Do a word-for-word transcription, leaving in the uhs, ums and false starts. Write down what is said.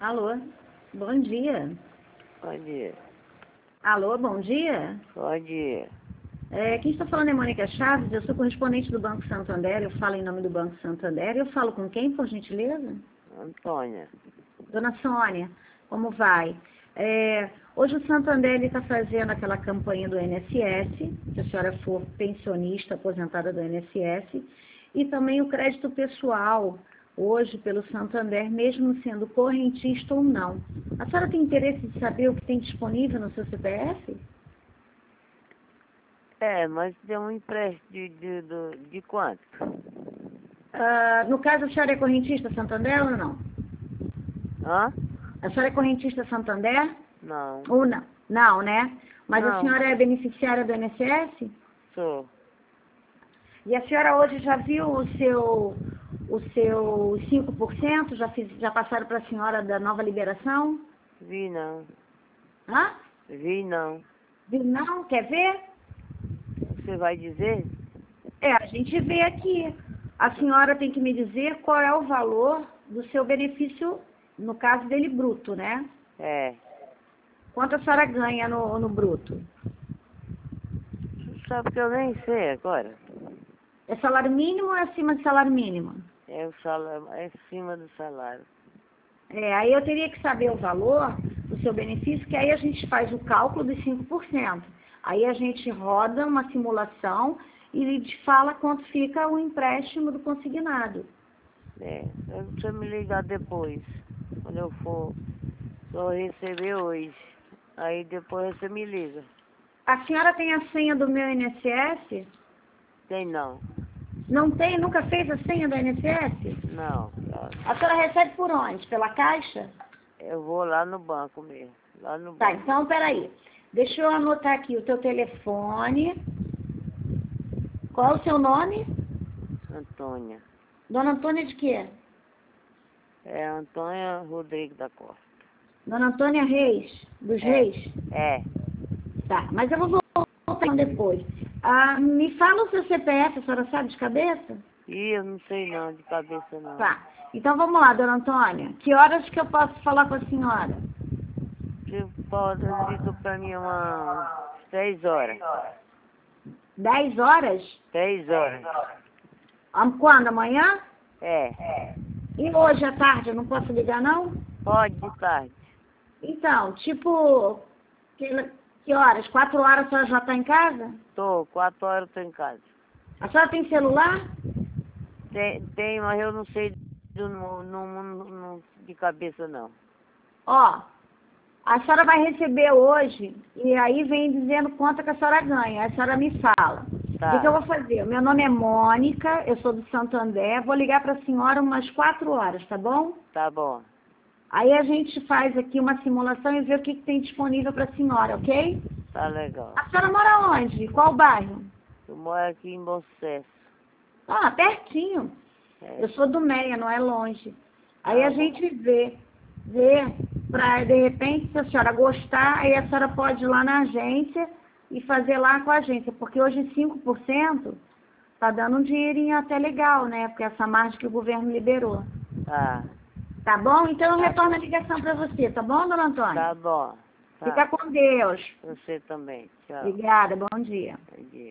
Alô, bom dia. Bom dia. Alô, bom dia. Bom dia. É, quem está falando é Mônica Chaves, eu sou correspondente do Banco Santander, eu falo em nome do Banco Santander. Eu falo com quem, por gentileza? Antônia. Dona Sônia, como vai? É, hoje o Santander está fazendo aquela campanha do I N S S, se a senhora for pensionista, aposentada do I N S S, e também o crédito pessoal, hoje pelo Santander, mesmo sendo correntista ou não. A senhora tem interesse de saber o que tem disponível no seu C P F? É, mas deu um empréstimo de, de, de, de quanto? Ah, no caso, a senhora é correntista Santander ou não? Hã? A senhora é correntista Santander? Não. Ou não? Não, né? Mas a Não. senhora é beneficiária do I N S S? Sou. E a senhora hoje já viu o seu, o seu cinco por cento? Já, fiz, já passaram para a senhora da nova liberação? Vi não. Hã? Vi não. Viu não? Quer ver? Você vai dizer? É, a gente vê aqui. A senhora tem que me dizer qual é o valor do seu benefício, no caso dele, bruto, né? É. Quanto a senhora ganha no, no bruto? Você sabe que eu nem sei agora. É salário mínimo ou é acima de salário mínimo? É o salário, é acima do salário. É, aí eu teria que saber o valor do seu benefício, que aí a gente faz o cálculo dos cinco por cento. Aí a gente roda uma simulação e ele te fala quanto fica o empréstimo do consignado. É. Eu preciso me ligar depois. Quando eu for. Só receber hoje. Aí depois você me liga. A senhora tem a senha do meu I N S S? Tem não. Não tem? Nunca fez a senha do I N S S? Não. A senhora recebe por onde? Pela Caixa? Eu vou lá no banco mesmo. Lá no Tá, banco. então peraí. Deixa eu anotar aqui o teu telefone. Qual é o seu nome? Antônia. Dona Antônia de quê? É Antônia Rodrigues da Costa. Dona Antônia Reis, dos É. Reis? É. Tá, mas eu vou voltar depois. Ah, me fala o seu C P F, a senhora sabe de cabeça? Ih, eu não sei não, de cabeça não. Tá, então vamos lá, dona Antônia. Que horas que eu posso falar com a senhora? Você pode ligar pra mim umas seis horas. Dez horas? Seis horas. Ah, quando? Amanhã? É. E hoje à tarde eu não posso ligar, não? Pode de tarde. Então, tipo, que, que horas? Quatro horas a senhora já está em casa? Tô, quatro horas eu tô em casa. A senhora tem celular? Tem, tem mas eu não sei do, no, no, no, no- de cabeça não. Ó, a senhora vai receber hoje e aí vem dizendo quanto que a senhora ganha. A senhora me fala. O que, que eu Tá, vou fazer? Meu nome é Mônica, eu sou do Santander. Vou ligar para a senhora umas quatro horas, tá bom? tá bom. Aí a gente faz aqui uma simulação e vê o que, que tem disponível para a senhora, ok? Tá legal. A senhora mora onde? Qual bairro? Eu moro aqui em Bom Sucesso. Ah, pertinho. É. Eu sou do Meia, não é longe. Aí Tá a bom. gente vê, vê, para de repente, se a senhora gostar, aí a senhora pode ir lá na agência e fazer lá com a agência, porque hoje cinco por cento tá dando um dinheirinho até legal, né? Porque essa margem que o governo liberou. Tá. Tá bom? Então eu Tá retorno bom. a ligação para você, tá bom, dona Antônia? Tá bom. Fica Tá. com Deus. Você também. Tchau. Obrigada, bom dia. Bom dia.